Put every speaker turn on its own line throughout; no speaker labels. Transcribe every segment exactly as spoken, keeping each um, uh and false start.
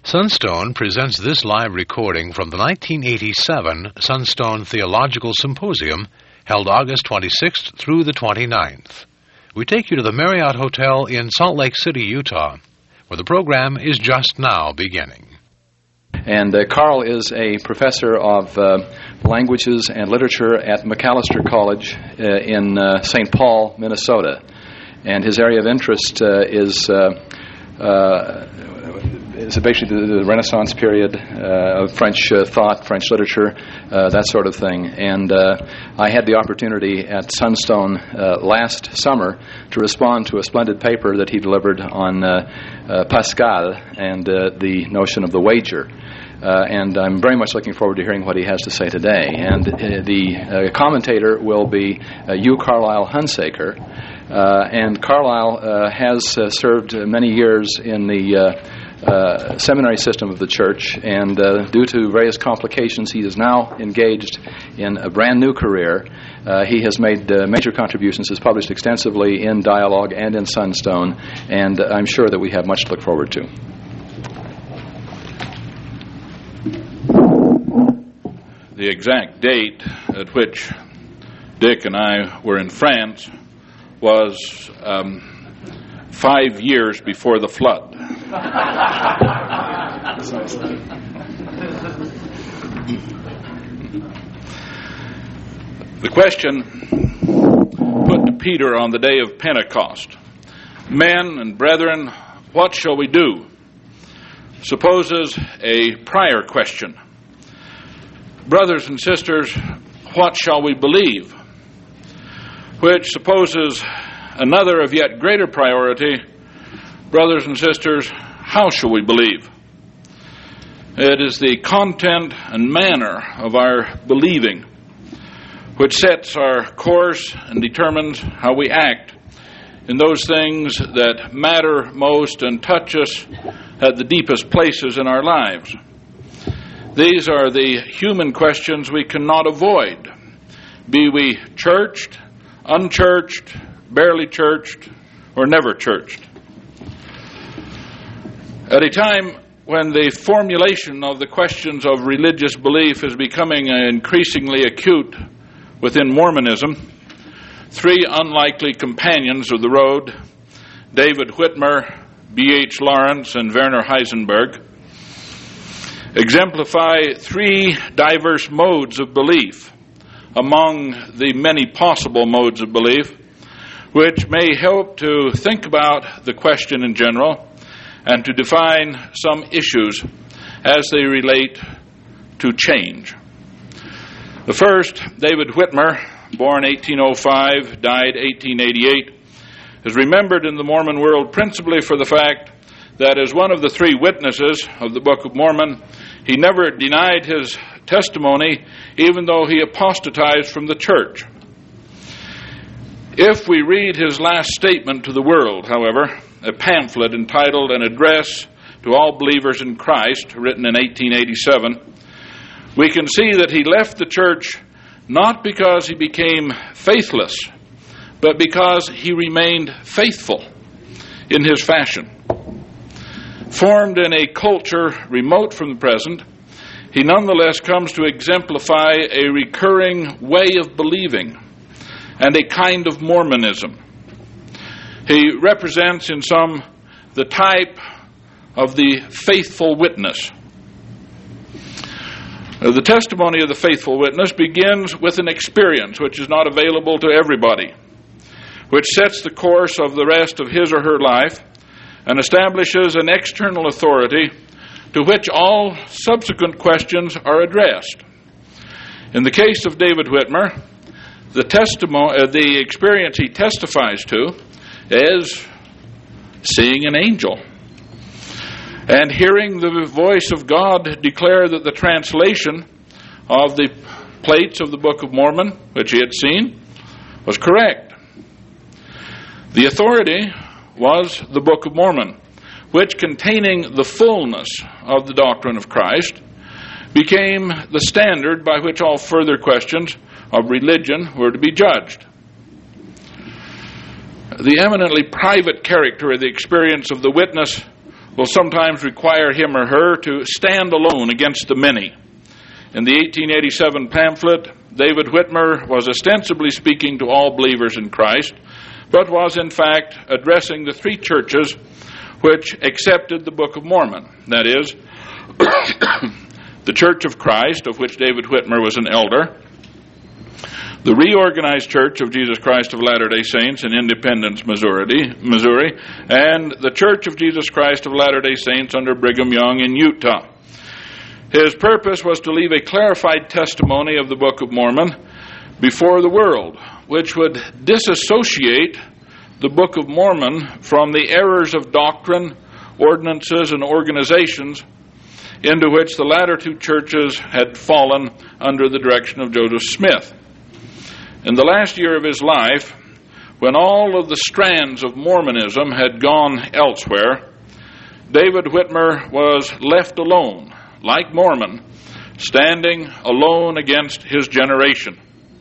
Sunstone presents this live recording from the nineteen eighty-seven Sunstone Theological Symposium, held August twenty-sixth through the twenty-ninth. We take you to the Marriott Hotel in Salt Lake City, Utah, where the program is just now beginning.
And uh, Carl is a professor of uh, languages and literature at Macalester College uh, in uh, Saint Paul, Minnesota. And his area of interest uh, is uh, uh, is basically the, the Renaissance period uh, of French uh, thought, French literature, uh, that sort of thing. And uh, I had the opportunity at Sunstone uh, last summer to respond to a splendid paper that he delivered on uh, uh, Pascal and uh, the notion of the wager. Uh, and I'm very much looking forward to hearing what he has to say today. And uh, the uh, commentator will be uh, Hugh Carlisle Hunsaker. Uh, and Carlisle uh, has uh, served many years in the uh, uh, seminary system of the church, and uh, due to various complications, he is now engaged in a brand new career. Uh, he has made uh, major contributions, has published extensively in Dialogue and in Sunstone, and I'm sure that we have much to look forward to.
The exact date at which Dick and I were in France was um, five years before the flood. The question put to Peter on the day of Pentecost: "Men and brethren, what shall we do?" supposes a prior question: "Brothers and sisters, what shall we believe?" which supposes another of yet greater priority: "Brothers and sisters, how shall we believe?" It is the content and manner of our believing which sets our course and determines how we act in those things that matter most and touch us at the deepest places in our lives. These are the human questions we cannot avoid, be we churched, unchurched, barely churched, or never churched. At a time when the formulation of the questions of religious belief is becoming increasingly acute within Mormonism, three unlikely companions of the road, David Whitmer, B H Lawrence, and Werner Heisenberg, exemplify three diverse modes of belief among the many possible modes of belief, which may help to think about the question in general and to define some issues as they relate to change. The first, David Whitmer, born eighteen oh five, died eighteen eighty-eight, is remembered in the Mormon world principally for the fact that as one of the three witnesses of the Book of Mormon, he never denied his testimony, even though he apostatized from the church. If we read his last statement to the world, however, a pamphlet entitled An Address to All Believers in Christ, written in eighteen eighty-seven, we can see that he left the church not because he became faithless, but because he remained faithful in his fashion. Formed in a culture remote from the present, he nonetheless comes to exemplify a recurring way of believing and a kind of Mormonism. He represents in some the type of the faithful witness. The testimony of the faithful witness begins with an experience which is not available to everybody, which sets the course of the rest of his or her life and establishes an external authority to which all subsequent questions are addressed. In the case of David Whitmer, the testimony, uh, the experience he testifies to is seeing an angel and hearing the voice of God declare that the translation of the plates of the Book of Mormon, which he had seen, was correct. The authority was the Book of Mormon, which, containing the fullness of the doctrine of Christ, became the standard by which all further questions of religion were to be judged. The eminently private character of the experience of the witness will sometimes require him or her to stand alone against the many. In the eighteen eighty-seven pamphlet, David Whitmer was ostensibly speaking to all believers in Christ, but was in fact addressing the three churches which accepted the Book of Mormon. That is, the Church of Christ, of which David Whitmer was an elder, the Reorganized Church of Jesus Christ of Latter-day Saints in Independence, Missouri, Missouri, and the Church of Jesus Christ of Latter-day Saints under Brigham Young in Utah. His purpose was to leave a clarified testimony of the Book of Mormon before the world, which would disassociate the Book of Mormon from the errors of doctrine, ordinances, and organizations into which the latter two churches had fallen under the direction of Joseph Smith. In the last year of his life, when all of the strands of Mormonism had gone elsewhere, David Whitmer was left alone, like Mormon, standing alone against his generation.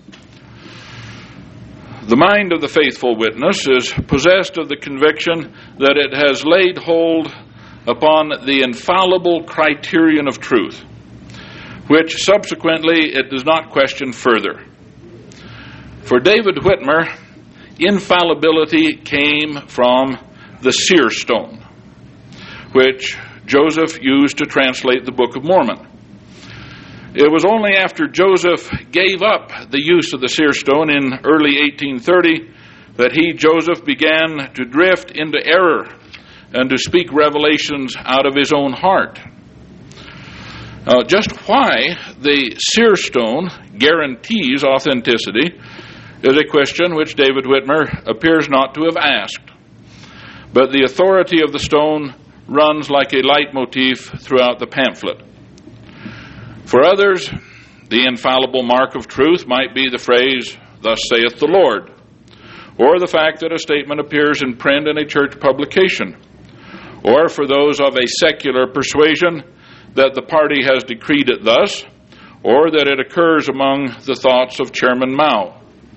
The mind of the faithful witness is possessed of the conviction that it has laid hold upon the infallible criterion of truth, which subsequently it does not question further. For David Whitmer, infallibility came from the seer stone, which Joseph used to translate the Book of Mormon. It was only after Joseph gave up the use of the seer stone in early eighteen thirty that he, Joseph, began to drift into error and to speak revelations out of his own heart. Uh, just why the seer stone guarantees authenticity is a question which David Whitmer appears not to have asked. But the authority of the stone runs like a leitmotif throughout the pamphlet. For others, the infallible mark of truth might be the phrase, "Thus saith the Lord," or the fact that a statement appears in print in a church publication, or for those of a secular persuasion that the party has decreed it thus, or that it occurs among the thoughts of Chairman Mao.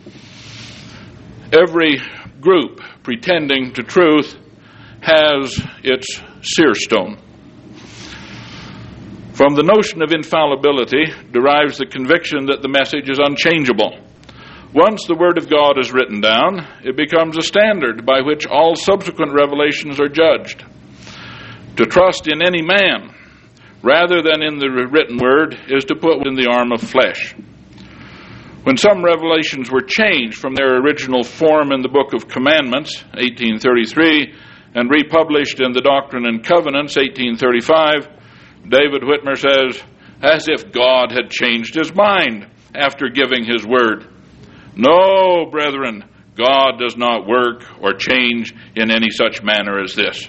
Every group pretending to truth has its seer stone. From the notion of infallibility derives the conviction that the message is unchangeable. Once the Word of God is written down, it becomes a standard by which all subsequent revelations are judged. To trust in any man rather than in the written Word is to put in the arm of flesh. When some revelations were changed from their original form in the Book of Commandments, eighteen thirty-three, and republished in the Doctrine and Covenants, eighteen thirty-five, David Whitmer says, as if God had changed his mind after giving his word. No, brethren, God does not work or change in any such manner as this.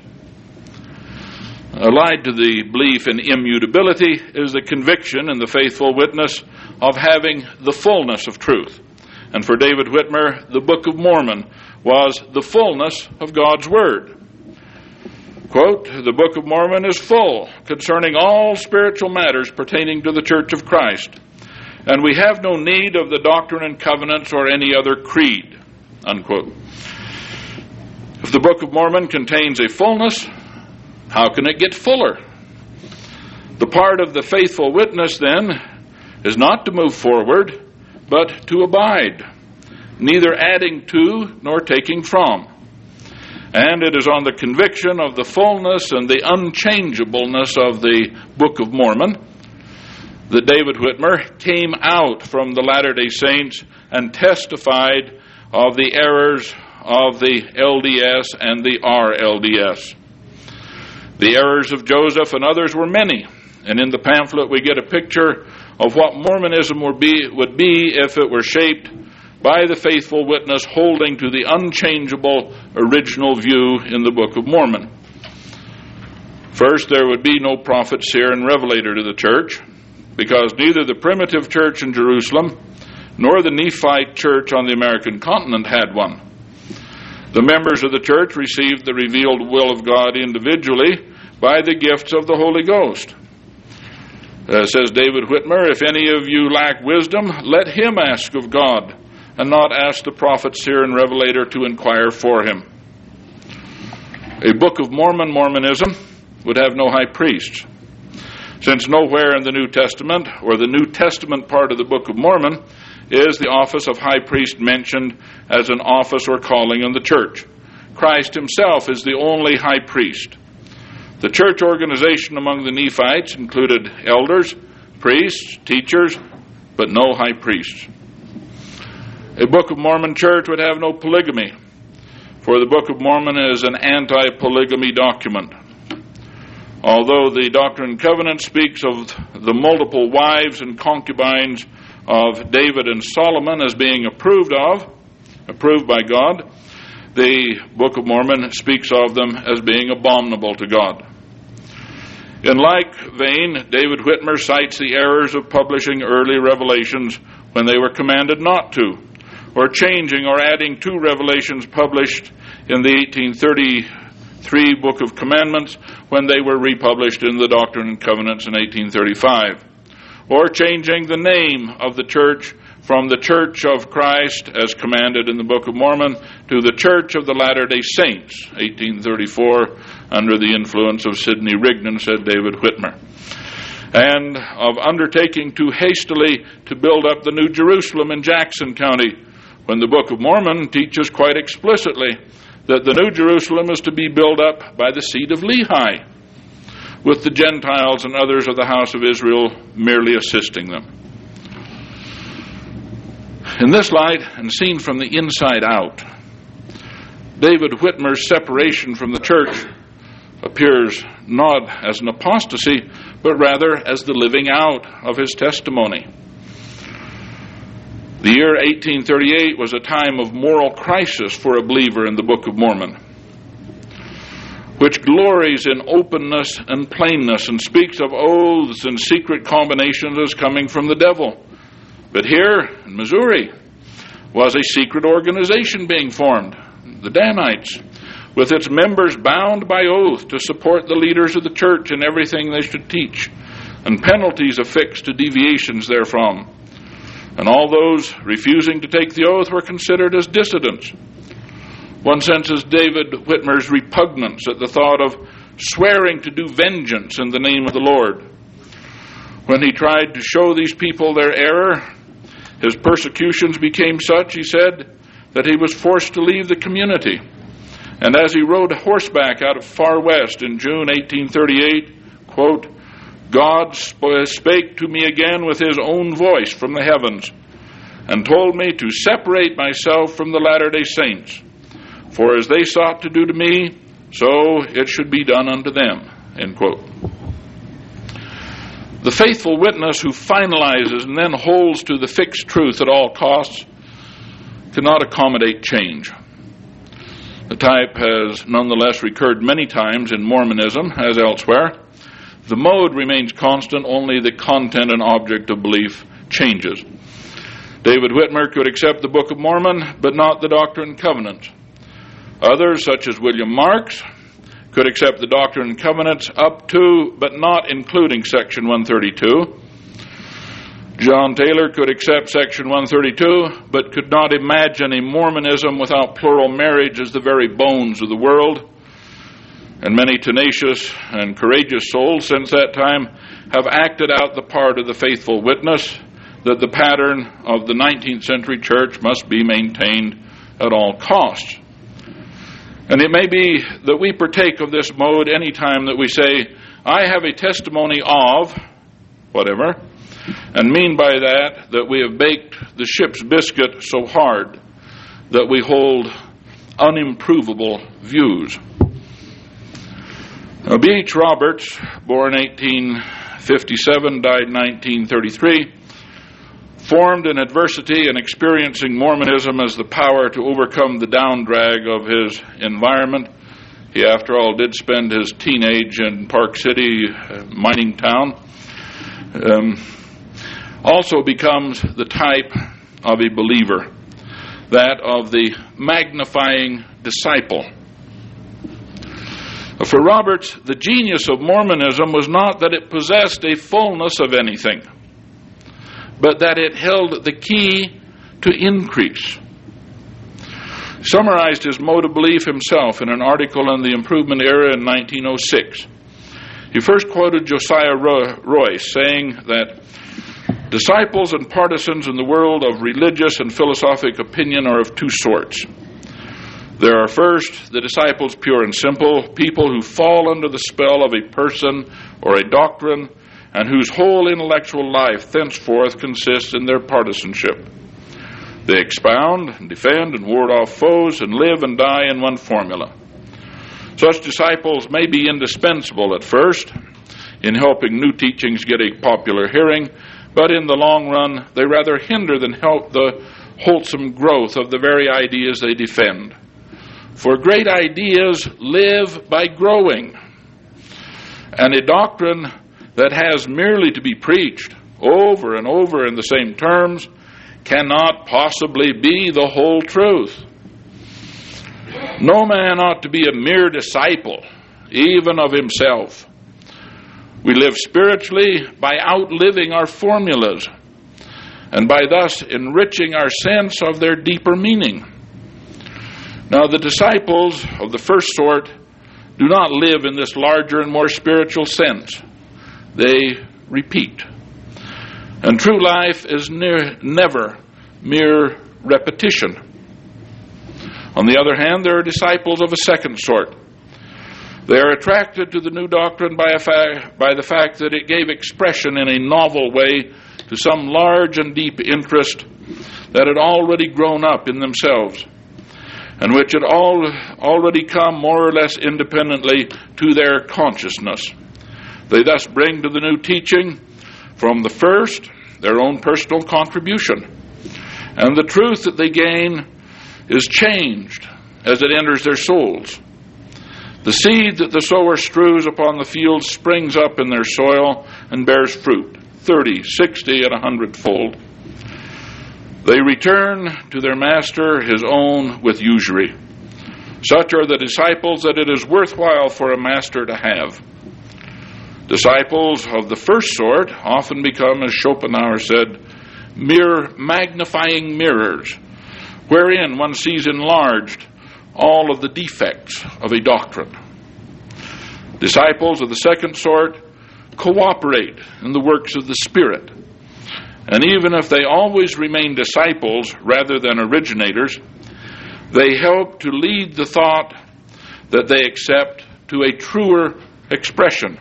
Allied to the belief in immutability is the conviction in the faithful witness of having the fullness of truth. And for David Whitmer, the Book of Mormon was the fullness of God's Word. Quote, "The Book of Mormon is full concerning all spiritual matters pertaining to the Church of Christ, and we have no need of the Doctrine and Covenants or any other creed." Unquote. If the Book of Mormon contains a fullness, how can it get fuller? The part of the faithful witness, then, is not to move forward, but to abide, neither adding to nor taking from. And it is on the conviction of the fullness and the unchangeableness of the Book of Mormon that David Whitmer came out from the Latter-day Saints and testified of the errors of the L D S and the R L D S. The errors of Joseph and others were many, and in the pamphlet we get a picture of what Mormonism would be, would be if it were shaped by the faithful witness holding to the unchangeable original view in the Book of Mormon. First, there would be no prophet, seer, and revelator to the church, because neither the primitive church in Jerusalem nor the Nephite church on the American continent had one. The members of the church received the revealed will of God individually by the gifts of the Holy Ghost. Uh, says David Whitmer, "If any of you lack wisdom, let him ask of God, and not ask the prophet, seer, and revelator to inquire for him." A Book of Mormon Mormonism would have no high priests, since nowhere in the New Testament or the New Testament part of the Book of Mormon is the office of high priest mentioned as an office or calling in the church. Christ himself is the only high priest. The church organization among the Nephites included elders, priests, teachers, but no high priests. A Book of Mormon church would have no polygamy, for the Book of Mormon is an anti-polygamy document. Although the Doctrine and Covenants speaks of the multiple wives and concubines of David and Solomon as being approved of, approved by God, the Book of Mormon speaks of them as being abominable to God. In like vein, David Whitmer cites the errors of publishing early revelations when they were commanded not to, or changing or adding to revelations published in the eighteen thirty-three Book of Commandments when they were republished in the Doctrine and Covenants in eighteen thirty-five, or changing the name of the church from the Church of Christ as commanded in the Book of Mormon to the Church of the Latter-day Saints, eighteen thirty-four, under the influence of Sidney Rigdon, said David Whitmer, and of undertaking too hastily to build up the New Jerusalem in Jackson County, when the Book of Mormon teaches quite explicitly that the New Jerusalem is to be built up by the seed of Lehi, with the Gentiles and others of the house of Israel merely assisting them. In this light, and seen from the inside out, David Whitmer's separation from the church appears not as an apostasy, but rather as the living out of his testimony. The year eighteen thirty-eight was a time of moral crisis for a believer in the Book of Mormon, which glories in openness and plainness and speaks of oaths and secret combinations as coming from the devil. But here in Missouri was a secret organization being formed, the Danites, with its members bound by oath to support the leaders of the church in everything they should teach, and penalties affixed to deviations therefrom. And all those refusing to take the oath were considered as dissidents. One senses David Whitmer's repugnance at the thought of swearing to do vengeance in the name of the Lord. When he tried to show these people their error, his persecutions became such, he said, that he was forced to leave the community. And as he rode horseback out of Far West in June eighteen thirty-eight, quote, God sp- spake to me again with his own voice from the heavens, and told me to separate myself from the Latter-day Saints. For as they sought to do to me, so it should be done unto them. End quote. The faithful witness who finalizes and then holds to the fixed truth at all costs cannot accommodate change. The type has nonetheless recurred many times in Mormonism, as elsewhere. The mode remains constant, only the content and object of belief changes. David Whitmer could accept the Book of Mormon, but not the Doctrine and Covenants. Others, such as William Marks, could accept the Doctrine and Covenants up to, but not including Section one thirty-two. John Taylor could accept Section one thirty-two, but could not imagine a Mormonism without plural marriage as the very bones of the world. And many tenacious and courageous souls since that time have acted out the part of the faithful witness that the pattern of the nineteenth century church must be maintained at all costs. And it may be that we partake of this mode any time that we say, I have a testimony of whatever, and mean by that that we have baked the ship's biscuit so hard that we hold unimprovable views. Now, B H Roberts, born eighteen fifty-seven, died nineteen thirty-three, formed in adversity and experiencing Mormonism as the power to overcome the down drag of his environment. He, after all, did spend his teenage in Park City, uh, mining town. Um, also becomes the type of a believer, that of the magnifying disciple. For Roberts, the genius of Mormonism was not that it possessed a fullness of anything, but that it held the key to increase. Summarized his mode of belief himself in an article in the Improvement Era in nineteen oh six. He first quoted Josiah Royce, saying that disciples and partisans in the world of religious and philosophic opinion are of two sorts. There are first the disciples pure and simple, people who fall under the spell of a person or a doctrine, and whose whole intellectual life thenceforth consists in their partisanship. They expound and defend and ward off foes and live and die in one formula. Such disciples may be indispensable at first in helping new teachings get a popular hearing, but in the long run they rather hinder than help the wholesome growth of the very ideas they defend. For great ideas live by growing, and a doctrine that has merely to be preached over and over in the same terms cannot possibly be the whole truth. No man ought to be a mere disciple, even of himself. We live spiritually by outliving our formulas, and by thus enriching our sense of their deeper meaning. Now, the disciples of the first sort do not live in this larger and more spiritual sense. They repeat. And true life is near, never mere repetition. On the other hand, there are disciples of a second sort. They are attracted to the new doctrine by, a fa- by the fact that it gave expression in a novel way to some large and deep interest that had already grown up in themselves, and which had all, already come more or less independently to their consciousness. They thus bring to the new teaching from the first their own personal contribution, and the truth that they gain is changed as it enters their souls. The seed that the sower strews upon the field springs up in their soil and bears fruit, thirty, sixty, and a hundredfold. They return to their master his own with usury. Such are the disciples that it is worthwhile for a master to have. Disciples of the first sort often become, as Schopenhauer said, mere magnifying mirrors, wherein one sees enlarged all of the defects of a doctrine. Disciples of the second sort cooperate in the works of the Spirit, and even if they always remain disciples rather than originators, they help to lead the thought that they accept to a truer expression.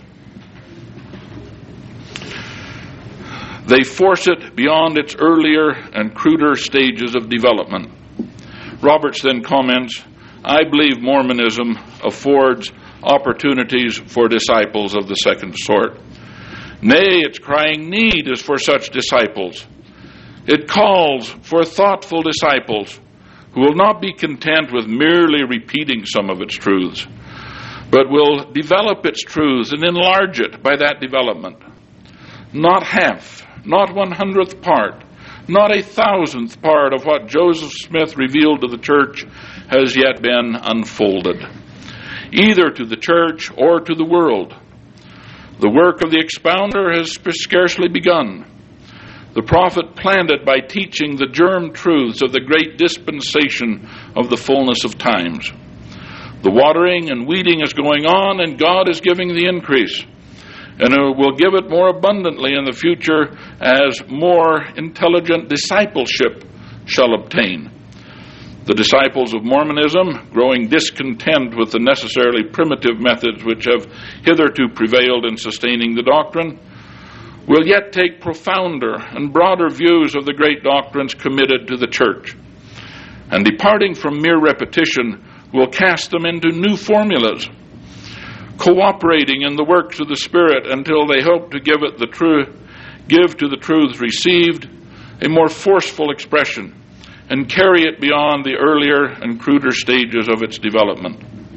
They force it beyond its earlier and cruder stages of development. Roberts then comments, I believe Mormonism affords opportunities for disciples of the second sort. Nay, its crying need is for such disciples. It calls for thoughtful disciples who will not be content with merely repeating some of its truths, but will develop its truths and enlarge it by that development. Not half, not one hundredth part, not a thousandth part of what Joseph Smith revealed to the church has yet been unfolded, either to the church or to the world. The work of the expounder has scarcely begun. The prophet planned it by teaching the germ truths of the great dispensation of the fullness of times. The watering and weeding is going on, and God is giving the increase, and will give it more abundantly in the future as more intelligent discipleship shall obtain. The disciples of Mormonism, growing discontent with the necessarily primitive methods which have hitherto prevailed in sustaining the doctrine, will yet take profounder and broader views of the great doctrines committed to the church, and departing from mere repetition, will cast them into new formulas, cooperating in the works of the Spirit until they hope to give it the truth, give to the truths received a more forceful expression, and carry it beyond the earlier and cruder stages of its development.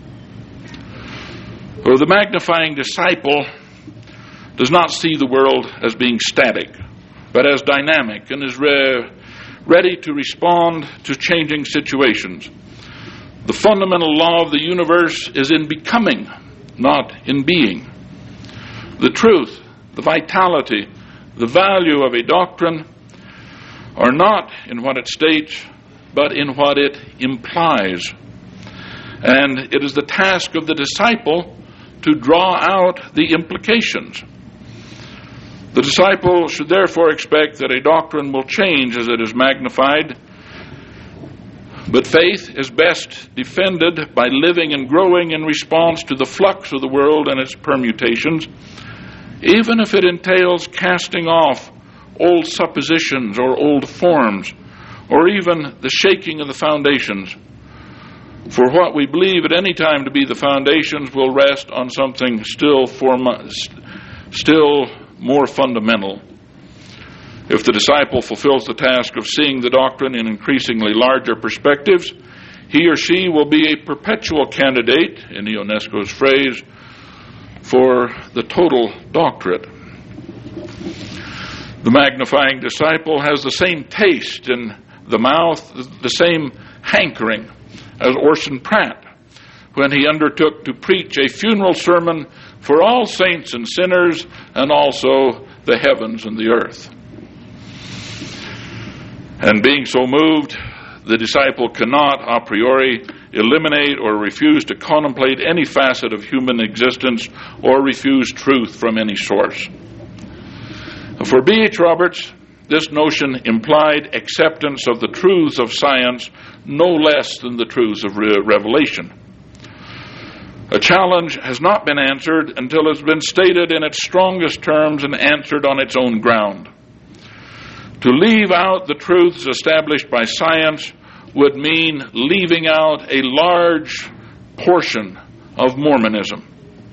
For the magnifying disciple does not see the world as being static, but as dynamic, and is re- ready to respond to changing situations. The fundamental law of the universe is in becoming, not in being. The truth, the vitality, the value of a doctrine are not in what it states, but in what it implies. And it is the task of the disciple to draw out the implications. The disciple should therefore expect that a doctrine will change as it is magnified, but faith is best defended by living and growing in response to the flux of the world and its permutations, even if it entails casting off old suppositions or old forms, or even the shaking of the foundations. For what we believe at any time to be the foundations will rest on something still form, still more fundamental. If the disciple fulfills the task of seeing the doctrine in increasingly larger perspectives, he or she will be a perpetual candidate, in Ionesco's phrase, for the total doctorate. The magnifying disciple has the same taste in the mouth, the same hankering as Orson Pratt when he undertook to preach a funeral sermon for all saints and sinners, and also the heavens and the earth. And being so moved, the disciple cannot a priori eliminate or refuse to contemplate any facet of human existence or refuse truth from any source. For B H Roberts, this notion implied acceptance of the truths of science no less than the truths of re- revelation. A challenge has not been answered until it has been stated in its strongest terms and answered on its own ground. To leave out the truths established by science would mean leaving out a large portion of Mormonism.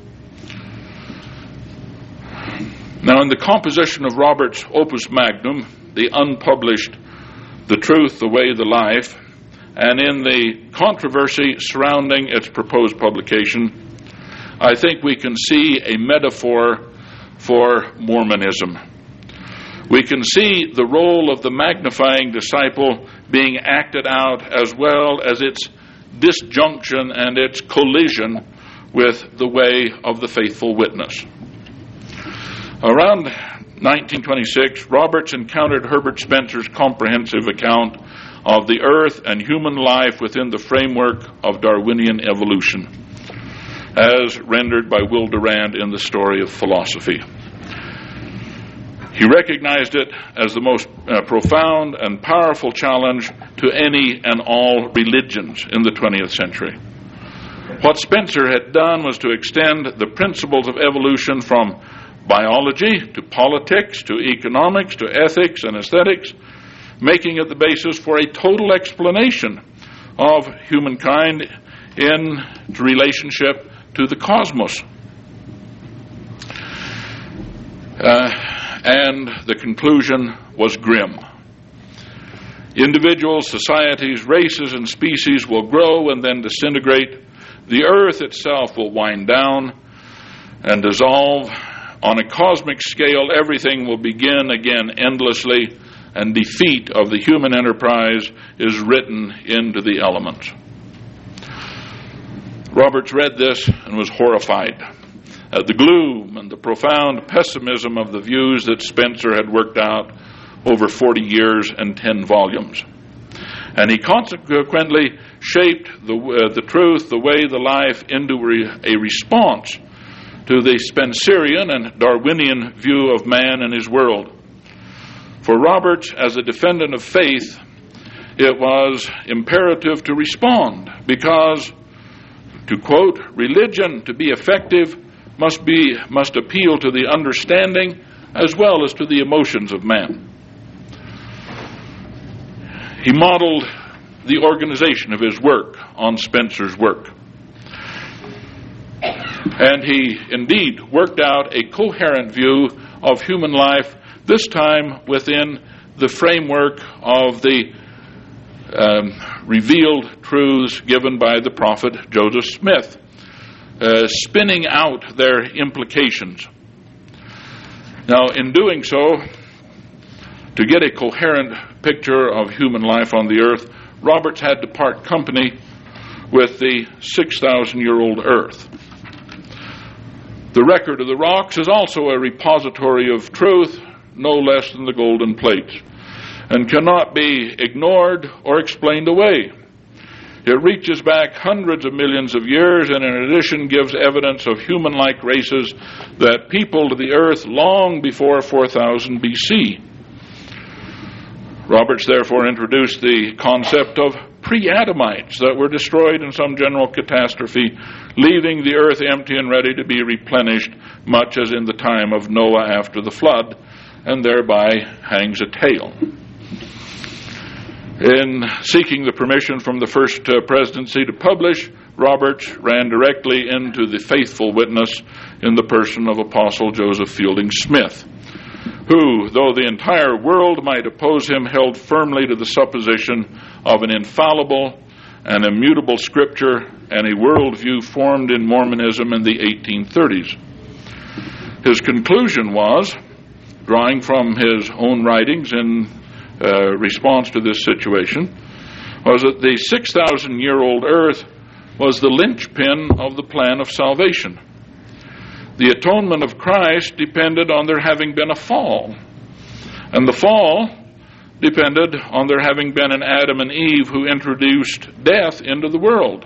Now, in the composition of Roberts' opus magnum, the unpublished The Truth, the Way, the Life, and in the controversy surrounding its proposed publication, I think we can see a metaphor for Mormonism. We can see the role of the magnifying disciple being acted out, as well as its disjunction and its collision with the way of the faithful witness. Around nineteen twenty-six, Roberts encountered Herbert Spencer's comprehensive account of the earth and human life within the framework of Darwinian evolution, as rendered by Will Durant in The Story of Philosophy. He recognized it as the most uh, profound and powerful challenge to any and all religions in the twentieth century. What Spencer had done was to extend the principles of evolution from biology to politics to economics to ethics and aesthetics, making it the basis for a total explanation of humankind in relationship to the cosmos. Uh, and the conclusion was grim. Individuals, societies, races, and species will grow and then disintegrate. The earth itself will wind down and dissolve. On a cosmic scale, everything will begin again endlessly, and defeat of the human enterprise is written into the elements. Roberts read this and was horrified at the gloom and the profound pessimism of the views that Spencer had worked out over forty years and ten volumes. And he consequently shaped the, uh, the truth, the way, the life into re- a response to the Spencerian and Darwinian view of man and his world. For Roberts, as a defendant of faith, it was imperative to respond because, to quote, religion, to be effective, must be must appeal to the understanding as well as to the emotions of man. He modeled the organization of his work on Spencer's work. And he indeed worked out a coherent view of human life, this time within the framework of the um, revealed truths given by the prophet Joseph Smith, uh, spinning out their implications. Now, in doing so, to get a coherent picture of human life on the earth, Roberts had to part company with the six thousand year old earth. The record of the rocks is also a repository of truth, no less than the golden plates, and cannot be ignored or explained away. It reaches back hundreds of millions of years, and in addition gives evidence of human-like races that peopled the earth long before four thousand B C. Roberts therefore introduced the concept of pre-Adamites that were destroyed in some general catastrophe, leaving the earth empty and ready to be replenished, much as in the time of Noah after the flood, and thereby hangs a tale. In seeking the permission from the first uh, presidency to publish, Roberts ran directly into the faithful witness in the person of Apostle Joseph Fielding Smith, who, though the entire world might oppose him, held firmly to the supposition of an infallible and immutable scripture and a worldview formed in Mormonism in the eighteen thirties. His conclusion was, drawing from his own writings in uh, response to this situation, was that the six thousand year old earth was the linchpin of the plan of salvation. The atonement of Christ depended on there having been a fall, and the fall depended on there having been an Adam and Eve who introduced death into the world.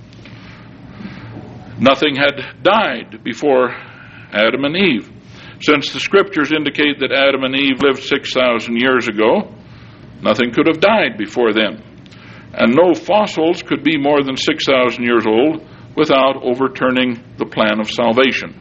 Nothing had died before Adam and Eve. Since the scriptures indicate that Adam and Eve lived six thousand years ago, nothing could have died before then. And no fossils could be more than six thousand years old without overturning the plan of salvation.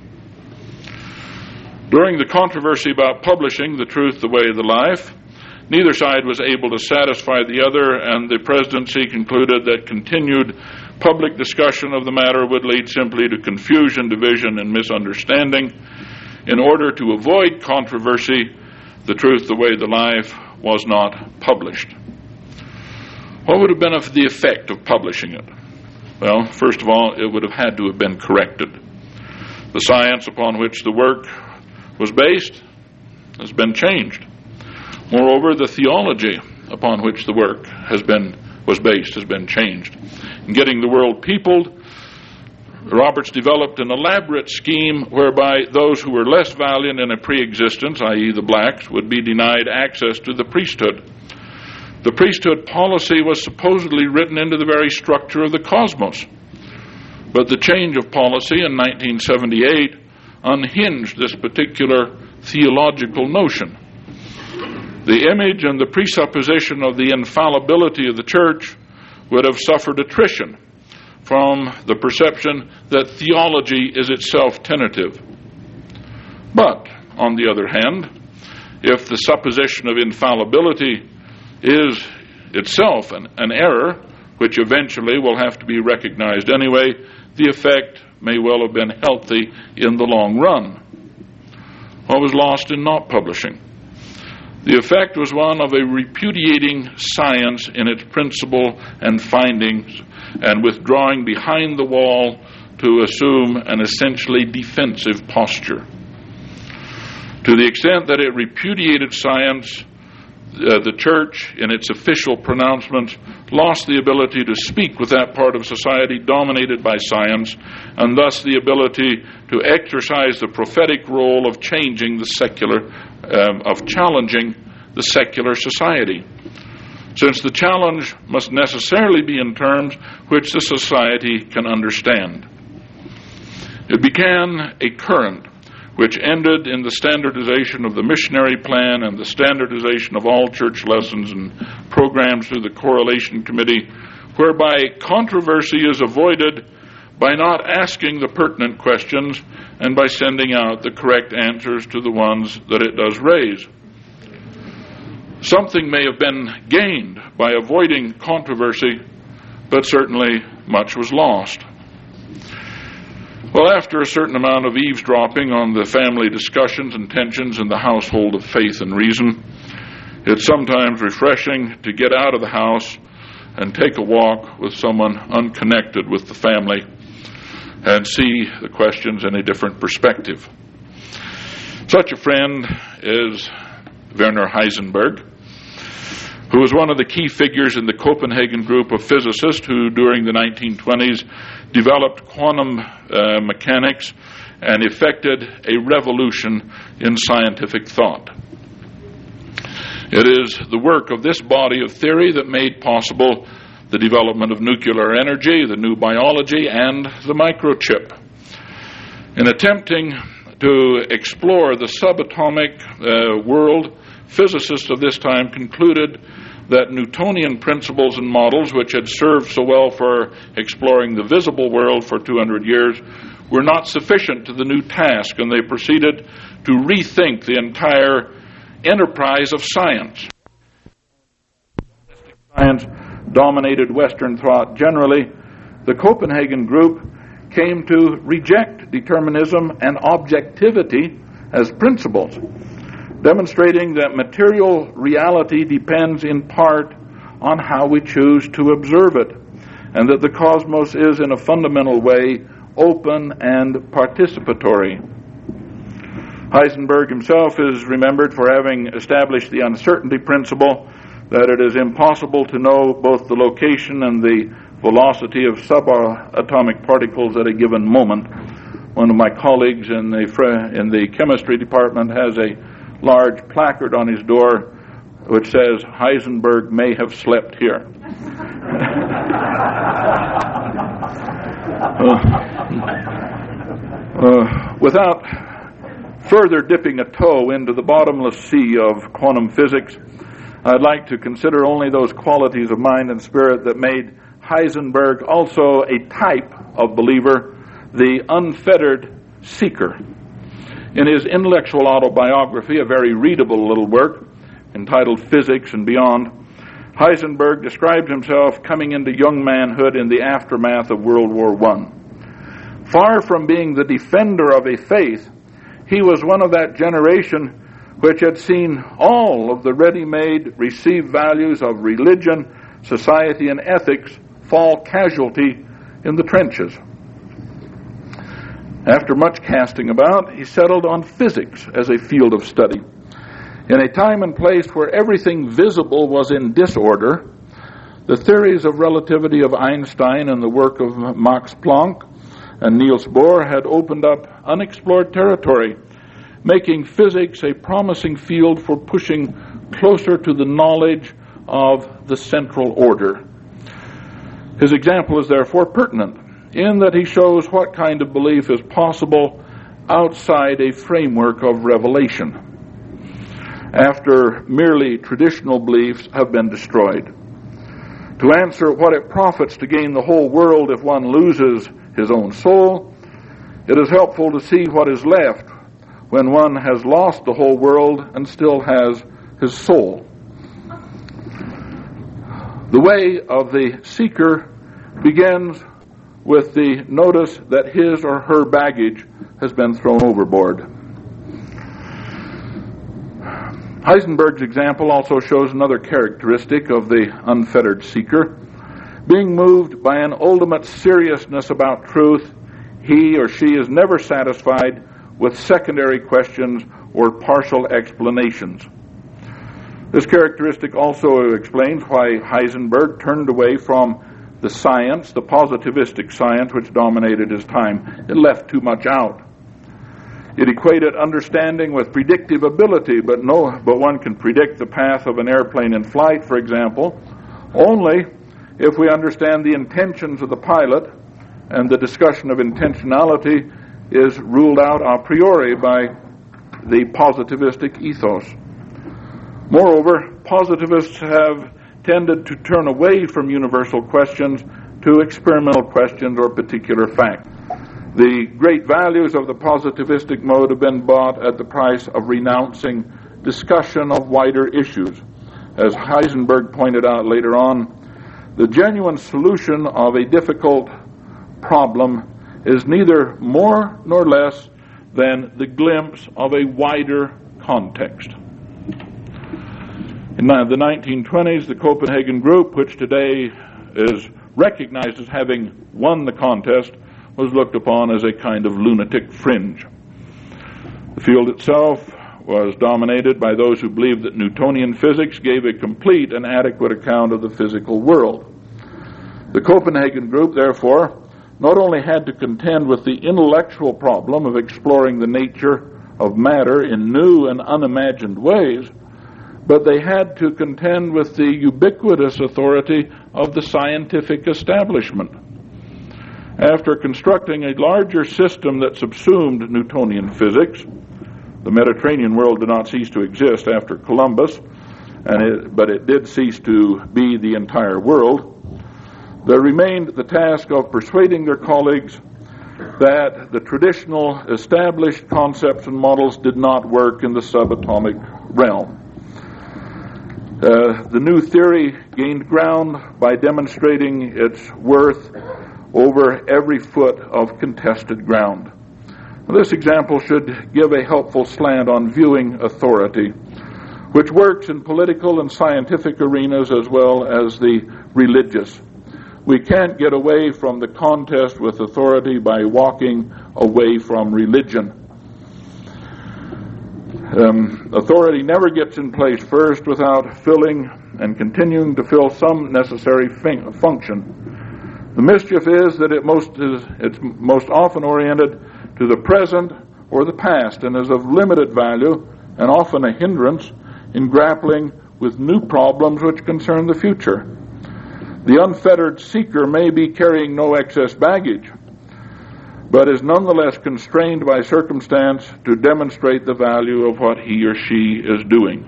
During the controversy about publishing The Truth, the Way, the Life, neither side was able to satisfy the other, and the presidency concluded that continued public discussion of the matter would lead simply to confusion, division, and misunderstanding. In order to avoid controversy, The Truth, the Way, the Life was not published. What would have been the effect of publishing it? Well, first of all, it would have had to have been corrected. The science upon which the work was based has been changed. Moreover, the theology upon which the work has been was based has been changed. In getting the world peopled, Roberts developed an elaborate scheme whereby those who were less valiant in a pre-existence, that is the blacks, would be denied access to the priesthood. The priesthood policy was supposedly written into the very structure of the cosmos. But the change of policy in nineteen seventy-eight unhinged this particular theological notion. The image and the presupposition of the infallibility of the church would have suffered attrition from the perception that theology is itself tentative. But, on the other hand, if the supposition of infallibility is itself an, an error, which eventually will have to be recognized anyway, the effect may well have been healthy in the long run. What was lost in not publishing? The effect was one of a repudiating science in its principle and findings, and withdrawing behind the wall to assume an essentially defensive posture. To the extent that it repudiated science, Uh, the church, in its official pronouncements, lost the ability to speak with that part of society dominated by science, and thus the ability to exercise the prophetic role of changing the secular, um, of challenging the secular society. Since the challenge must necessarily be in terms which the society can understand. It began a current which ended in the standardization of the missionary plan and the standardization of all church lessons and programs through the Correlation Committee, whereby controversy is avoided by not asking the pertinent questions and by sending out the correct answers to the ones that it does raise. Something may have been gained by avoiding controversy, but certainly much was lost. Well, after a certain amount of eavesdropping on the family discussions and tensions in the household of faith and reason, it's sometimes refreshing to get out of the house and take a walk with someone unconnected with the family and see the questions in a different perspective. Such a friend is Werner Heisenberg, who was one of the key figures in the Copenhagen group of physicists who, during the nineteen twenties, developed quantum uh, mechanics and effected a revolution in scientific thought. It is the work of this body of theory that made possible the development of nuclear energy, the new biology, and the microchip. In attempting to explore the subatomic uh, world, physicists of this time concluded that Newtonian principles and models, which had served so well for exploring the visible world for two hundred years, were not sufficient to the new task, and they proceeded to rethink the entire enterprise of science. Science dominated Western thought generally. The Copenhagen group came to reject determinism and objectivity as principles, demonstrating that material reality depends in part on how we choose to observe it, and that the cosmos is in a fundamental way open and participatory. Heisenberg himself is remembered for having established the uncertainty principle, that it is impossible to know both the location and the velocity of subatomic particles at a given moment. One of my colleagues in the in the chemistry department has a large placard on his door which says, "Heisenberg may have slept here." uh, uh, without further dipping a toe into the bottomless sea of quantum physics, I'd like to consider only those qualities of mind and spirit that made Heisenberg also a type of believer, the unfettered seeker. In his intellectual autobiography, a very readable little work entitled Physics and Beyond, Heisenberg describes himself coming into young manhood in the aftermath of World War One. Far from being the defender of a faith, he was one of that generation which had seen all of the ready-made received values of religion, society, and ethics fall casualty in the trenches. After much casting about, he settled on physics as a field of study. In a time and place where everything visible was in disorder, the theories of relativity of Einstein and the work of Max Planck and Niels Bohr had opened up unexplored territory, making physics a promising field for pushing closer to the knowledge of the central order. His example is therefore pertinent, in that he shows what kind of belief is possible outside a framework of revelation, after merely traditional beliefs have been destroyed. To answer what it profits to gain the whole world if one loses his own soul, it is helpful to see what is left when one has lost the whole world and still has his soul. The way of the seeker begins with the notice that his or her baggage has been thrown overboard. Heisenberg's example also shows another characteristic of the unfettered seeker. Being moved by an ultimate seriousness about truth, he or she is never satisfied with secondary questions or partial explanations. This characteristic also explains why Heisenberg turned away from the science, the positivistic science which dominated his time. It left too much out. It equated understanding with predictive ability, but no, but one can predict the path of an airplane in flight, for example, only if we understand the intentions of the pilot, and the discussion of intentionality is ruled out a priori by the positivistic ethos. Moreover, positivists have tended to turn away from universal questions to experimental questions or particular facts. The great values of the positivistic mode have been bought at the price of renouncing discussion of wider issues. As Heisenberg pointed out later on, the genuine solution of a difficult problem is neither more nor less than the glimpse of a wider context. In the nineteen twenties, the Copenhagen group, which today is recognized as having won the contest, was looked upon as a kind of lunatic fringe. The field itself was dominated by those who believed that Newtonian physics gave a complete and adequate account of the physical world. The Copenhagen group, therefore, not only had to contend with the intellectual problem of exploring the nature of matter in new and unimagined ways, but they had to contend with the ubiquitous authority of the scientific establishment. After constructing a larger system that subsumed Newtonian physics, the Mediterranean world did not cease to exist after Columbus, and it, but it did cease to be the entire world. There remained the task of persuading their colleagues that the traditional established concepts and models did not work in the subatomic realm. Uh, the new theory gained ground by demonstrating its worth over every foot of contested ground. Now, this example should give a helpful slant on viewing authority, which works in political and scientific arenas as well as the religious. We can't get away from the contest with authority by walking away from religion. Um, authority never gets in place first without filling and continuing to fill some necessary fin- function. The mischief is that it most is, it's most often oriented to the present or the past and is of limited value and often a hindrance in grappling with new problems which concern the future. The unfettered seeker may be carrying no excess baggage, but is nonetheless constrained by circumstance to demonstrate the value of what he or she is doing.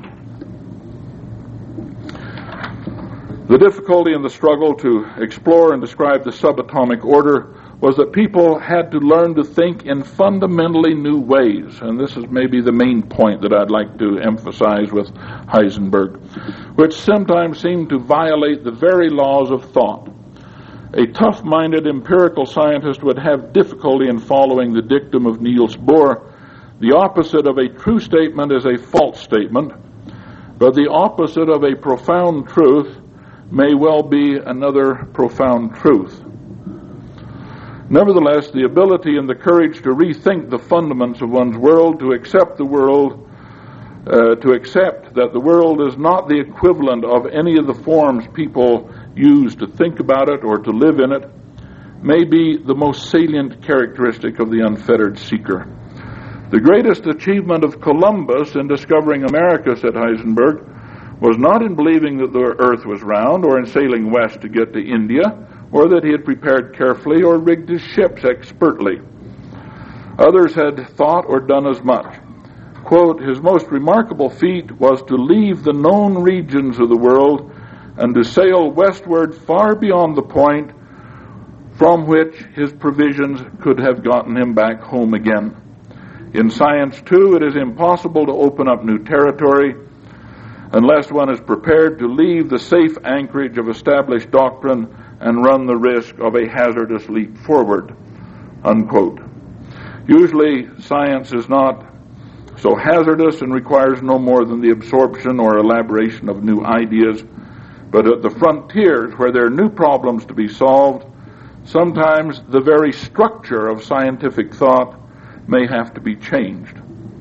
The difficulty in the struggle to explore and describe the subatomic order was that people had to learn to think in fundamentally new ways, and this is maybe the main point that I'd like to emphasize with Heisenberg, which sometimes seem to violate the very laws of thought. A tough-minded empirical scientist would have difficulty in following the dictum of Niels Bohr: the opposite of a true statement is a false statement, but the opposite of a profound truth may well be another profound truth. Nevertheless, the ability and the courage to rethink the fundaments of one's world, to accept the world, uh, to accept that the world is not the equivalent of any of the forms people use to think about it or to live in it, may be the most salient characteristic of the unfettered seeker. The greatest achievement of Columbus in discovering America, said Heisenberg, was not in believing that the earth was round or in sailing west to get to India, or that he had prepared carefully or rigged his ships expertly. Others had thought or done as much. Quote, his most remarkable feat was to leave the known regions of the world and to sail westward far beyond the point from which his provisions could have gotten him back home again. In science, too, it is impossible to open up new territory unless one is prepared to leave the safe anchorage of established doctrine and run the risk of a hazardous leap forward, unquote. Usually, science is not so hazardous and requires no more than the absorption or elaboration of new ideas, but at the frontiers where there are new problems to be solved, sometimes the very structure of scientific thought may have to be changed.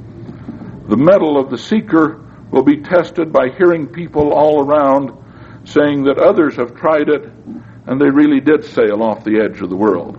The mettle of the seeker will be tested by hearing people all around saying that others have tried it and they really did sail off the edge of the world.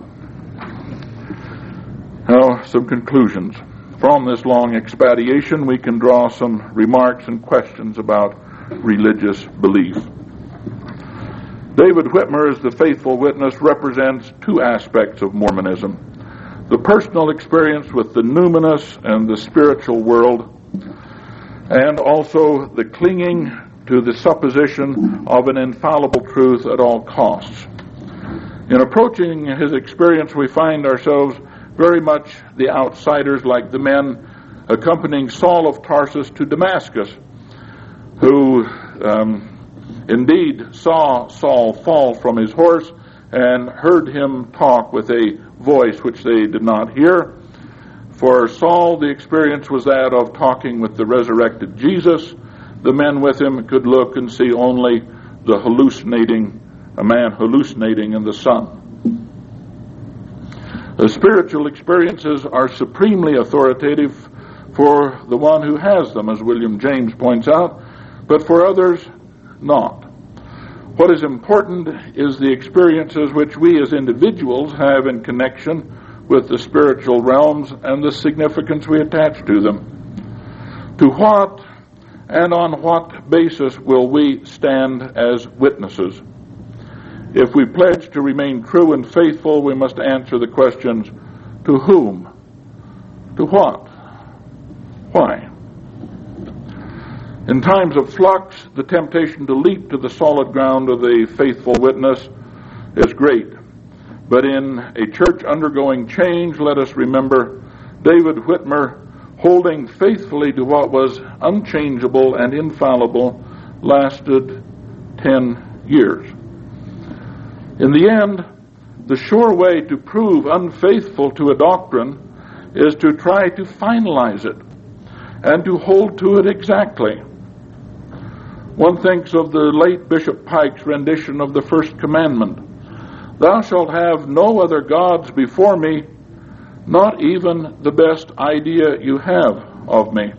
Now, some conclusions. From this long expatiation, we can draw some remarks and questions about religious belief. David Whitmer, as the faithful witness, represents two aspects of Mormonism: the personal experience with the numinous and the spiritual world, and also the clinging to the supposition of an infallible truth at all costs. In approaching his experience, we find ourselves very much the outsiders, like the men accompanying Saul of Tarsus to Damascus, who um, indeed saw Saul fall from his horse and heard him talk with a voice which they did not hear. For Saul, the experience was that of talking with the resurrected Jesus. The men with him could look and see only the hallucinating, a man hallucinating in the sun. The spiritual experiences are supremely authoritative for the one who has them, as William James points out, but for others, not. What is important is the experiences which we as individuals have in connection with the spiritual realms and the significance we attach to them. To what
And on what basis will we stand as witnesses? If we pledge to remain true and faithful, we must answer the questions: to whom? To what? Why? In times of flux, the temptation to leap to the solid ground of the faithful witness is great. But in a church undergoing change, let us remember David Whitmer holding faithfully to what was unchangeable and infallible lasted ten years. In the end, the sure way to prove unfaithful to a doctrine is to try to finalize it and to hold to it exactly. One thinks of the late Bishop Pike's rendition of the first commandment: "Thou shalt have no other gods before me, not even the best idea you have of me."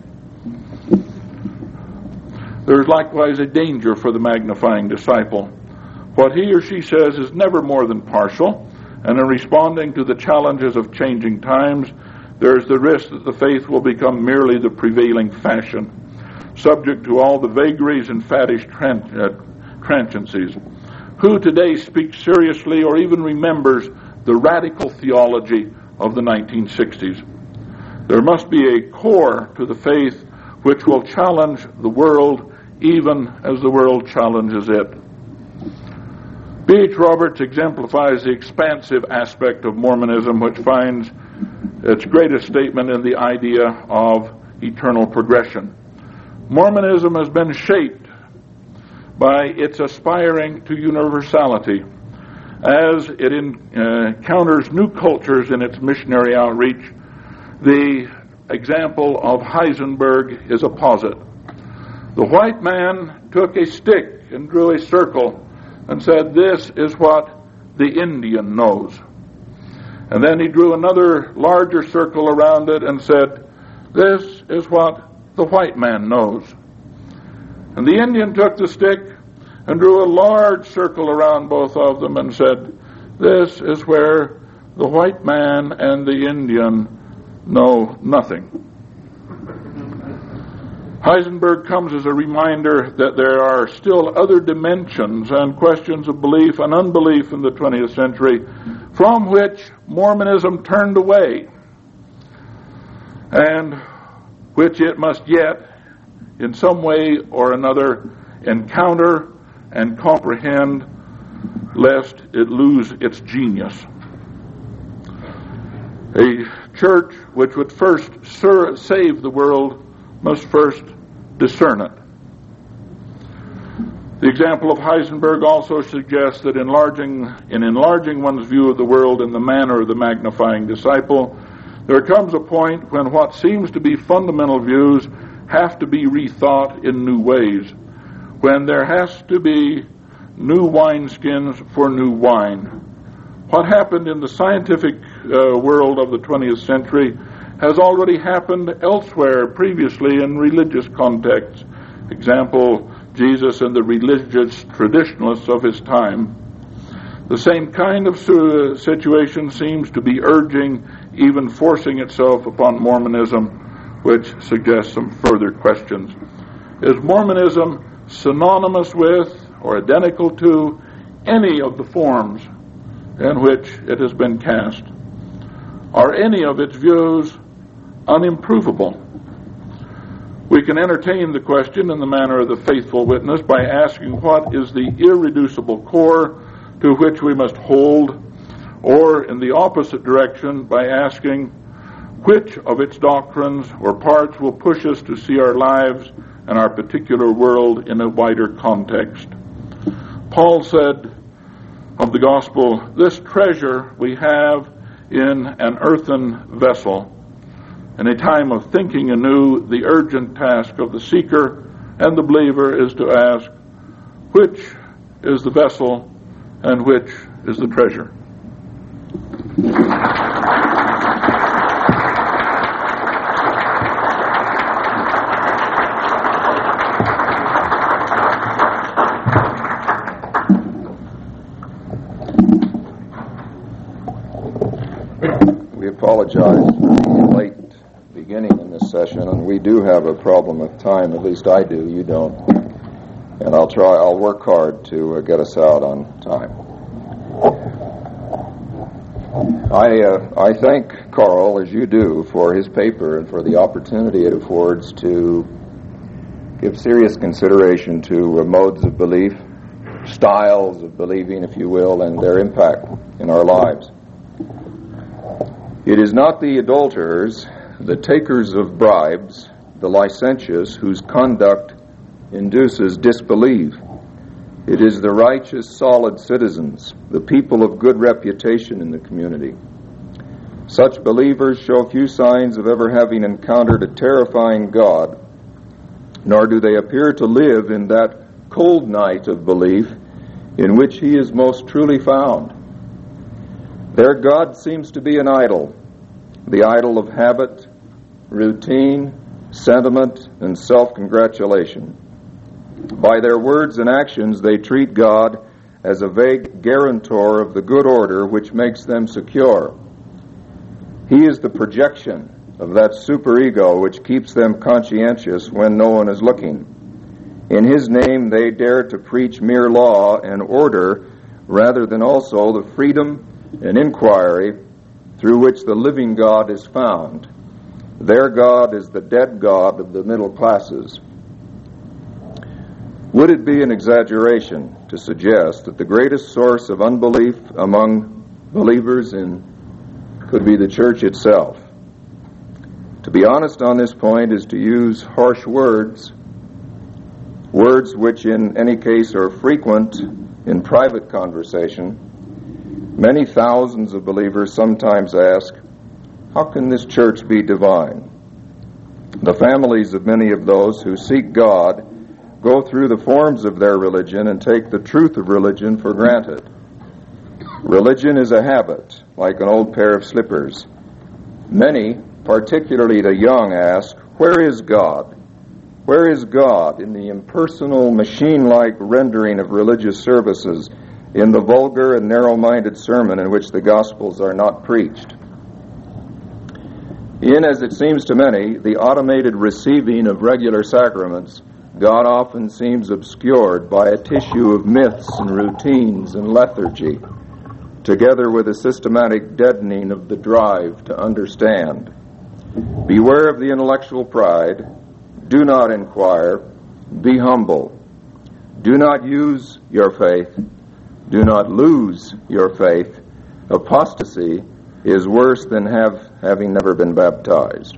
There is likewise a danger for the magnifying disciple. What he or she says is never more than partial, and in responding to the challenges of changing times, there is the risk that the faith will become merely the prevailing fashion, subject to all the vagaries and faddish tran- uh, transiencies. Who today speaks seriously or even remembers the radical theology of the nineteen sixties? There must be a core to the faith which will challenge the world even as the world challenges it. B H Roberts exemplifies the expansive aspect of Mormonism, which finds its greatest statement in the idea of eternal progression. Mormonism has been shaped by its aspiring to universality. As it in, uh, encounters new cultures in its missionary outreach, the example of Heisenberg is a posit. The white man took a stick and drew a circle and said, "This is what the Indian knows." And then he drew another larger circle around it and said, "This is what the white man knows." And the Indian took the stick and drew a large circle around both of them and said, "This is where the white man and the Indian know nothing." Heisenberg comes as a reminder that there are still other dimensions and questions of belief and unbelief in the twentieth century from which Mormonism turned away, and which it must yet, in some way or another, encounter and comprehend, lest it lose its genius. A church which would first ser- save the world must first discern it. The example of Heisenberg also suggests that enlarging, in enlarging one's view of the world in the manner of the magnifying disciple, there comes a point when what seems to be fundamental views have to be rethought in new ways, when there has to be new wineskins for new wine. What happened in the scientific uh, world of the twentieth century has already happened elsewhere previously in religious contexts. Example, Jesus and the religious traditionalists of his time. The same kind of situation seems to be urging, even forcing itself upon Mormonism, which suggests some further questions. Is Mormonism synonymous with or identical to any of the forms in which it has been cast? Are any of its views unimprovable? We can entertain the question in the manner of the faithful witness by asking what is the irreducible core to which we must hold, or in the opposite direction by asking which of its doctrines or parts will push us to see our lives and our particular world in a wider context. Paul said of the gospel, "This treasure we have in an earthen vessel." In a time of thinking anew, the urgent task of the seeker and the believer is to ask, which is the vessel and which is the treasure?
We apologize for the late beginning in this session, and we do have a problem with time. At least I do. You don't. And I'll try. I'll work hard to uh, get us out on time. I uh, I thank Carl, as you do, for his paper and for the opportunity it affords to give serious consideration to uh, modes of belief, styles of believing, if you will, and their impact in our lives. It is not the adulterers, the takers of bribes, the licentious, whose conduct induces disbelief. It is the righteous, solid citizens, the people of good reputation in the community. Such believers show few signs of ever having encountered a terrifying God, nor do they appear to live in that cold night of belief in which he is most truly found. Their God seems to be an idol, the idol of habit, routine, sentiment, and self-congratulation. By their words and actions, they treat God as a vague guarantor of the good order which makes them secure. He is the projection of that superego which keeps them conscientious when no one is looking. In his name, they dare to preach mere law and order rather than also the freedom and inquiry through which the living God is found. Their God is the dead God of the middle classes. Would it be an exaggeration to suggest that the greatest source of unbelief among believers in could be the church itself? To be honest on this point is to use harsh words, words which in any case are frequent in private conversation. Many thousands of believers sometimes ask, how can this church be divine? The families of many of those who seek God go through the forms of their religion and take the truth of religion for granted. Religion is a habit, like an old pair of slippers. Many, particularly the young, ask, where is God? Where is God in the impersonal, machine-like rendering of religious services, in the vulgar and narrow-minded sermon in which the Gospels are not preached? In, as it seems to many, the automated receiving of regular sacraments, God often seems obscured by a tissue of myths and routines and lethargy, together with a systematic deadening of the drive to understand. Beware of the intellectual pride. Do not inquire. Be humble. Do not use your faith. Do not lose your faith. Apostasy is worse than have, having never been baptized.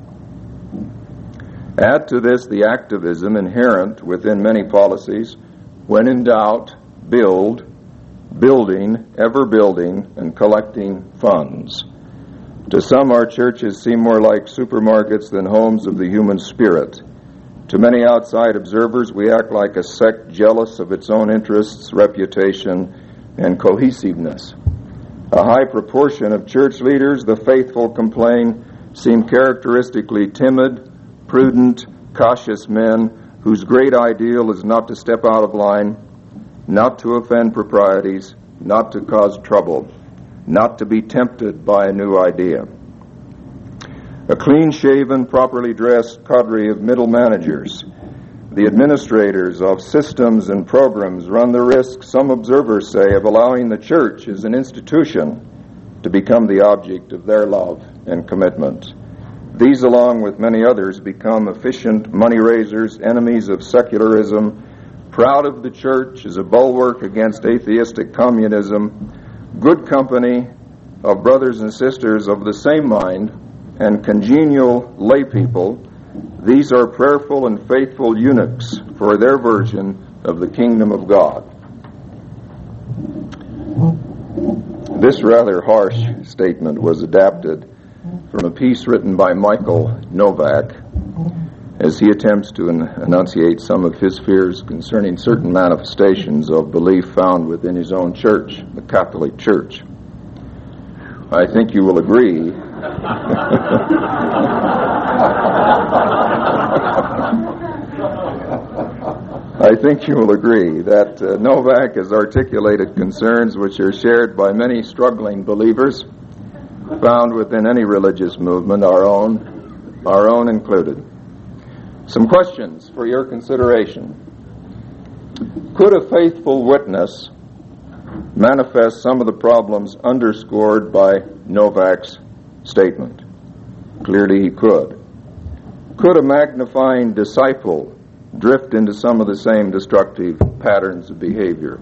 Add to this the activism inherent within many policies. When in doubt, build, building, ever building, and collecting funds. To some, our churches seem more like supermarkets than homes of the human spirit. To many outside observers, we act like a sect jealous of its own interests, reputation, and cohesiveness. A high proportion of church leaders, the faithful complain, seem characteristically timid, prudent, cautious men whose great ideal is not to step out of line, not to offend proprieties, not to cause trouble, not to be tempted by a new idea. A clean-shaven, properly dressed cadre of middle managers, the administrators of systems and programs, run the risk, some observers say, of allowing the church as an institution to become the object of their love and commitment. These, along with many others, become efficient money raisers, enemies of secularism, proud of the church as a bulwark against atheistic communism, good company of brothers and sisters of the same mind, and congenial lay people. These are prayerful and faithful eunuchs for their version of the kingdom of God. This rather harsh statement was adapted from a piece written by Michael Novak as he attempts to enunciate some of his fears concerning certain manifestations of belief found within his own church, the Catholic Church. I think you will agree I think you will agree that uh, Novak has articulated concerns which are shared by many struggling believers found within any religious movement, our own, our own included. Some questions for your consideration. Could a faithful witness manifest some of the problems underscored by Novak's statement? Clearly he could. Could a magnifying disciple drift into some of the same destructive patterns of behavior?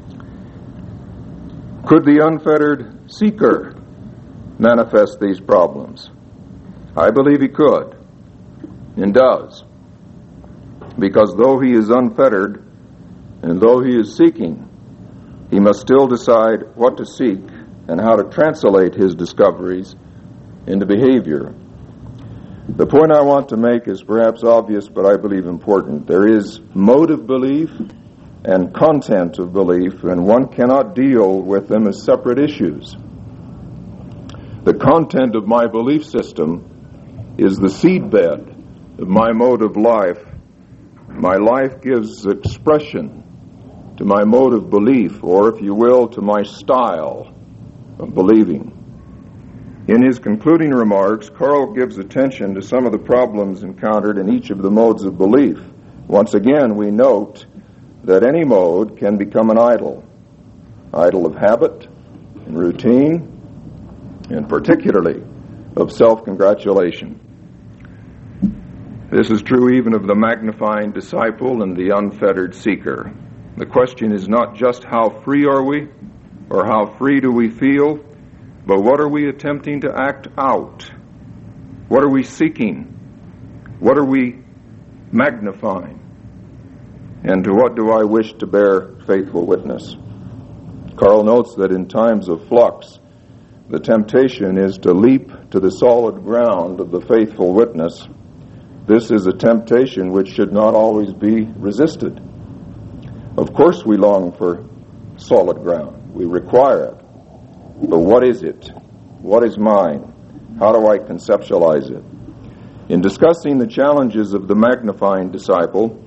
Could the unfettered seeker manifest these problems? I believe he could, and does, because though he is unfettered, and though he is seeking, he must still decide what to seek and how to translate his discoveries into behavior. The point I want to make is perhaps obvious, but I believe important. There is mode of belief and content of belief, and one cannot deal with them as separate issues. The content of my belief system is the seedbed of my mode of life. My life gives expression to my mode of belief, or if you will, to my style of believing. In his concluding remarks, Carl gives attention to some of the problems encountered in each of the modes of belief. Once again, we note that any mode can become an idol. Idol of habit and routine, and particularly of self-congratulation. This is true even of the magnifying disciple and the unfettered seeker. The question is not just how free are we, or how free do we feel, but what are we attempting to act out? What are we seeking? What are we magnifying? And to what do I wish to bear faithful witness? Carl notes that in times of flux, the temptation is to leap to the solid ground of the faithful witness. This is a temptation which should not always be resisted. Of course we long for solid ground. We require it. But what is it? What is mine? How do I conceptualize it? In discussing the challenges of the magnifying disciple,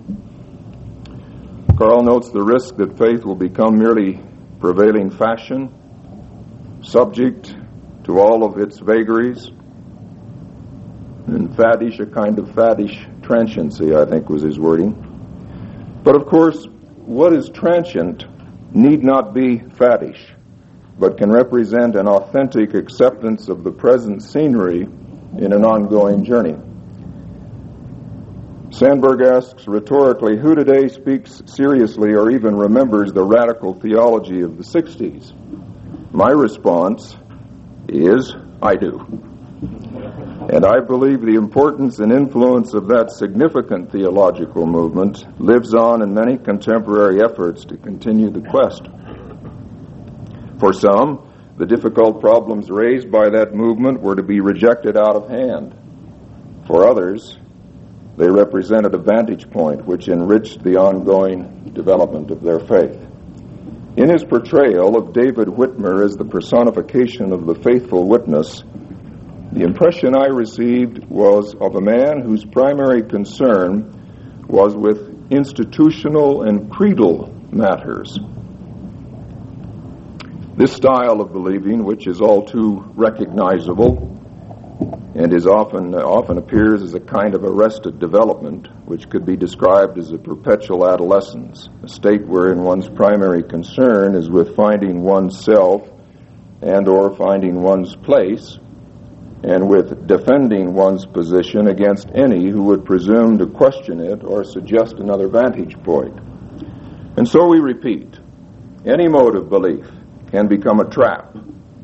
Carl notes the risk that faith will become merely prevailing fashion, subject to all of its vagaries, and faddish, a kind of faddish transiency, I think was his wording. But of course, what is transient need not be faddish, but can represent an authentic acceptance of the present scenery in an ongoing journey. Sandberg asks rhetorically, who today speaks seriously or even remembers the radical theology of the sixties? My response is, I do. And I believe the importance and influence of that significant theological movement lives on in many contemporary efforts to continue the quest. For some, the difficult problems raised by that movement were to be rejected out of hand. For others, they represented a vantage point which enriched the ongoing development of their faith. In his portrayal of David Whitmer as the personification of the faithful witness, the impression I received was of a man whose primary concern was with institutional and creedal matters. This style of believing, which is all too recognizable and is often often appears as a kind of arrested development, which could be described as a perpetual adolescence, a state wherein one's primary concern is with finding oneself and or finding one's place, and with defending one's position against any who would presume to question it or suggest another vantage point. And so we repeat, any mode of belief can become a trap.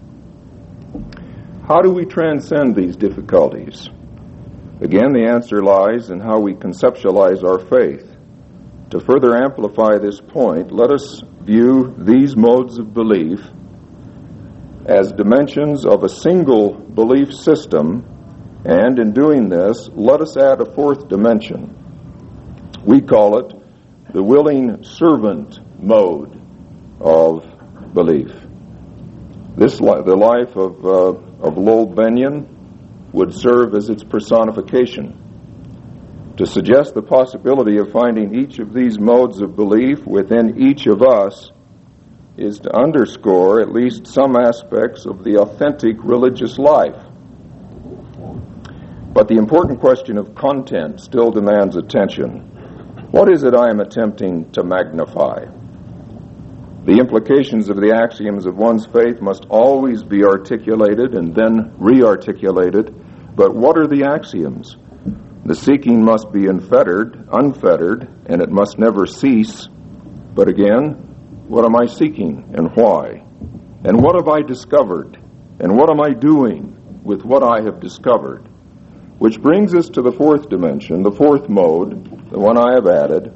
How do we transcend these difficulties? Again, the answer lies in how we conceptualize our faith. To further amplify this point, let us view these modes of belief as dimensions of a single belief system, and in doing this, let us add a fourth dimension. We call it the willing servant mode of belief. This li- the life of uh, of Lowell Benyon would serve as its personification. To suggest the possibility of finding each of these modes of belief within each of us is to underscore at least some aspects of the authentic religious life. But the important question of content still demands attention. What is it I am attempting to magnify? The implications of the axioms of one's faith must always be articulated and then re-articulated. But what are the axioms? The seeking must be unfettered, unfettered, and it must never cease. But again, what am I seeking and why? And what have I discovered? And what am I doing with what I have discovered? Which brings us to the fourth dimension, the fourth mode, the one I have added.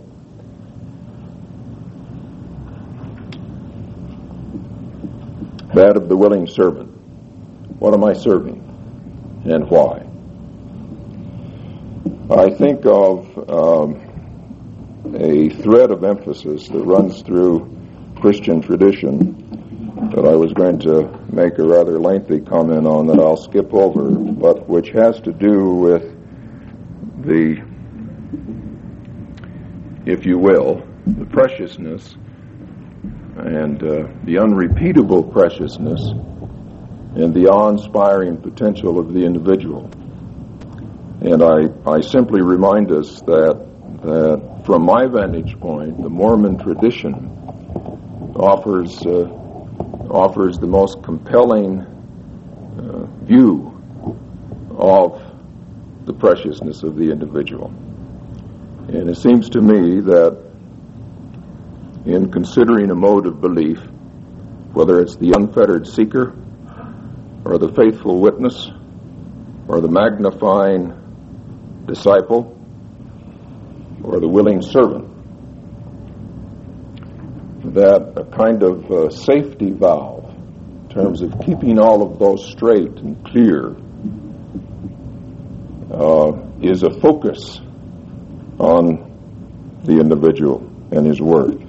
That of the willing servant. What am I serving and why? I think of um, a thread of emphasis that runs through Christian tradition that I was going to make a rather lengthy comment on that I'll skip over, but which has to do with the, if you will, the preciousness and uh, the unrepeatable preciousness and the awe-inspiring potential of the individual. And I, I simply remind us that, that from my vantage point, the Mormon tradition offers uh, offers the most compelling uh, view of the preciousness of the individual. And it seems to me that in considering a mode of belief, whether it's the unfettered seeker or the faithful witness or the magnifying disciple or the willing servant, that a kind of uh, safety valve in terms of keeping all of those straight and clear uh, is a focus on the individual and his worth.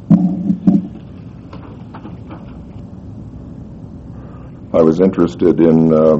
I was interested in uh,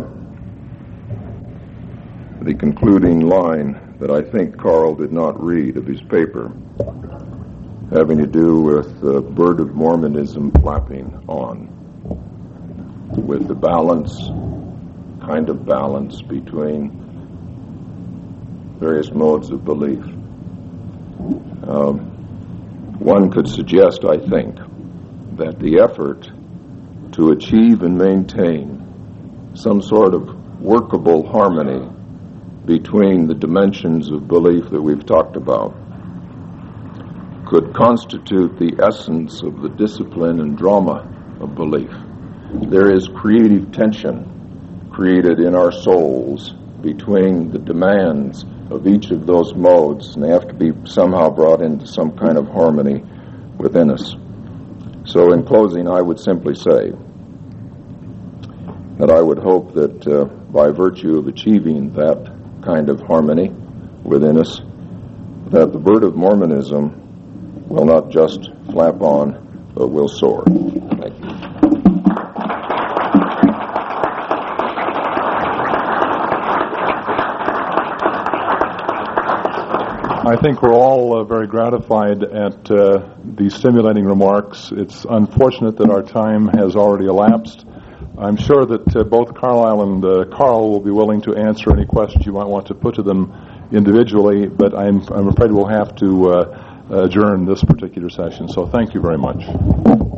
the concluding line that I think Carl did not read of his paper, having to do with the bird of Mormonism flapping on, with the balance, kind of balance between various modes of belief. Um, one could suggest, I think, that the effort to achieve and maintain some sort of workable harmony between the dimensions of belief that we've talked about could constitute the essence of the discipline and drama of belief. There is creative tension created in our souls between the demands of each of those modes, and they have to be somehow brought into some kind of harmony within us. So in closing, I would simply say that I would hope that uh, by virtue of achieving that kind of harmony within us, that the bird of Mormonism will not just flap on, but will soar. Thank you.
I think we're all uh, very gratified at uh, these stimulating remarks. It's unfortunate that our time has already elapsed. I'm sure that uh, both Carlisle and uh, Carl will be willing to answer any questions you might want to put to them individually, but I'm, I'm afraid we'll have to uh, adjourn this particular session. So thank you very much.